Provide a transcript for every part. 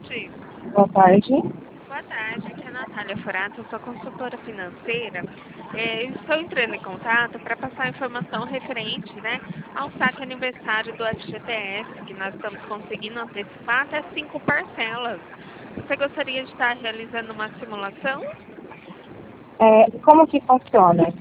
tarde. Boa tarde. Boa tarde, aqui é a Natália Furato, eu sou consultora financeira. Estou entrando em contato para passar informação referente, né, ao saque aniversário do FGTS, que nós estamos conseguindo antecipar até 5 parcelas. Você gostaria de estar realizando uma simulação? Como que funciona?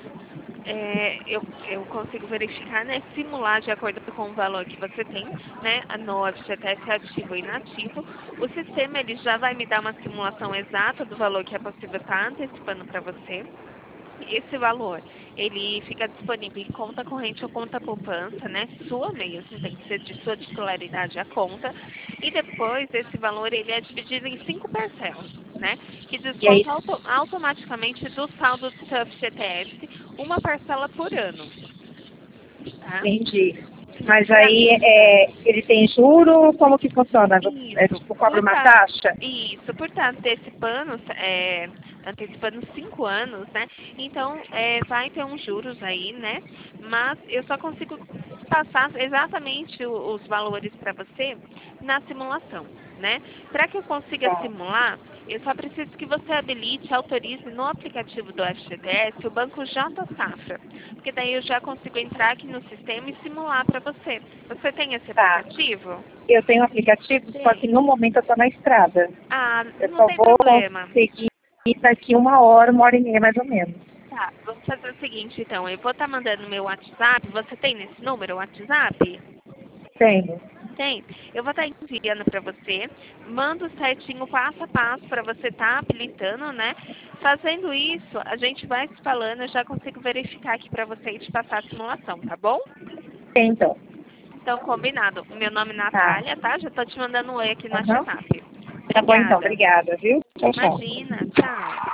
Eu consigo verificar, né, simular de acordo com o valor que você tem, né, no FGTS ativo e inativo. O sistema ele já vai me dar uma simulação exata do valor que é possível estar antecipando para você. Esse valor, ele fica disponível em conta corrente ou conta poupança, né? Sua mesmo, tem que ser de sua titularidade a conta. E depois, esse valor, ele é dividido em 5 parcelas, né? Que E aí, desconta automaticamente do saldo do seu FGTS, uma parcela por ano, tá? entendi. Mas Pra- aí, ele tem juro? Como que funciona? Isso, Tipo, cobra uma taxa? por estar antecipando 5 anos, né? Então, vai ter uns juros aí, né? Mas eu só consigo passar exatamente os valores para você na simulação, né? Para que eu consiga Tá. simular, eu só preciso que você habilite, autorize no aplicativo do FGTS o Banco J Safra, porque daí eu já consigo entrar aqui no sistema e simular para você. Você tem esse Tá. aplicativo? Eu tenho um aplicativo, só que Tem. no momento eu tô na estrada. Ah, Eu não só tem vou problema. conseguir daqui uma hora e meia mais ou menos. Tá, vamos fazer o seguinte, então. Eu vou estar mandando meu WhatsApp. Você tem nesse número o WhatsApp? Tenho. Tem. Eu vou estar enviando para você. Mando certinho passo a passo para você estar habilitando, né? Fazendo isso, a gente vai se falando. Eu já consigo verificar aqui para você e te passar a simulação, tá bom? Tem, então. Então, combinado. Meu nome é Tá. Natália, tá? Já tô te mandando um oi aqui no Aham. WhatsApp. Tá bom, então. Obrigada. Obrigada, viu? Tchau, tchau. Imagina.